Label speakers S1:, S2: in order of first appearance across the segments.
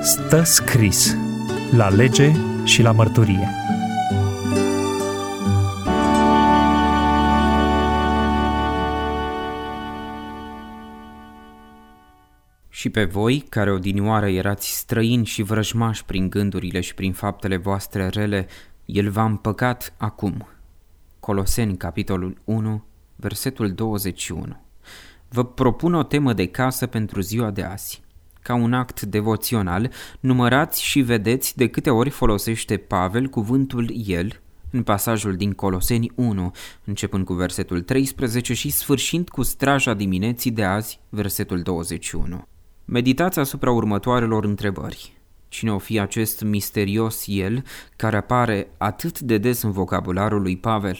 S1: Stă scris la lege și la mărturie.
S2: Și pe voi, care odinioară erați străini și vrăjmași prin gândurile și prin faptele voastre rele, El v-a împăcat acum. Coloseni, capitolul 1, versetul 21. Vă propun o temă de casă pentru ziua de azi. Ca un act devoțional, numărați și vedeți de câte ori folosește Pavel cuvântul El în pasajul din Coloseni 1, începând cu versetul 13 și sfârșind cu straja dimineții de azi, versetul 21. Meditați asupra următoarelor întrebări. Cine o fi acest misterios El care apare atât de des în vocabularul lui Pavel?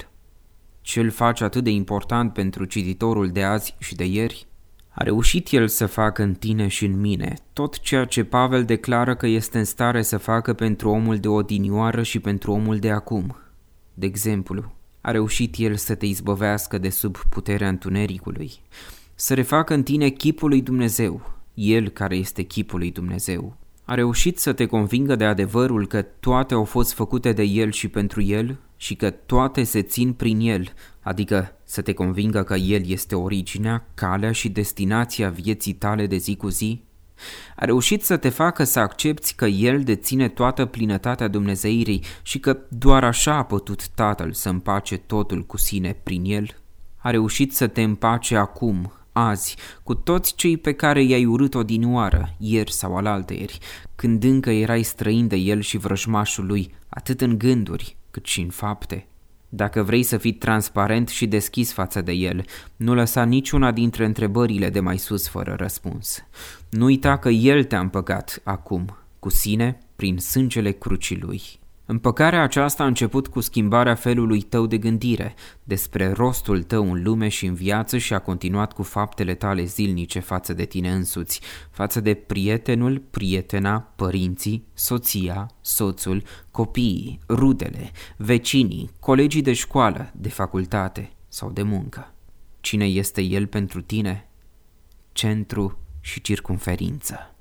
S2: Ce îl face atât de important pentru cititorul de azi și de ieri? A reușit El să facă în tine și în mine tot ceea ce Pavel declară că este în stare să facă pentru omul de odinioară și pentru omul de acum. De exemplu, a reușit El să te izbăvească de sub puterea întunericului, să refacă în tine chipul lui Dumnezeu, El care este chipul lui Dumnezeu. A reușit să te convingă de adevărul că toate au fost făcute de El și pentru El și că toate se țin prin El, adică să te convingă că El este originea, calea și destinația vieții tale de zi cu zi? A reușit să te facă să accepți că El deține toată plinătatea dumnezeirii și că doar așa a putut Tatăl să împace totul cu sine prin El? A reușit să te împace acum, azi, cu toți cei pe care i-ai urât odinioară, ieri sau alaltăieri, când încă erai străin de El și vrăjmașul Lui, atât în gânduri cât și în fapte. Dacă vrei să fii transparent și deschis față de El, nu lăsa niciuna dintre întrebările de mai sus fără răspuns. Nu uita că El te-a împăcat acum, cu sine, prin sângele crucii Lui. Împăcarea aceasta a început cu schimbarea felului tău de gândire despre rostul tău în lume și în viață și a continuat cu faptele tale zilnice față de tine însuți, față de prietenul, prietena, părinții, soția, soțul, copiii, rudele, vecinii, colegii de școală, de facultate sau de muncă. Cine este El pentru tine? Centru și circumferință.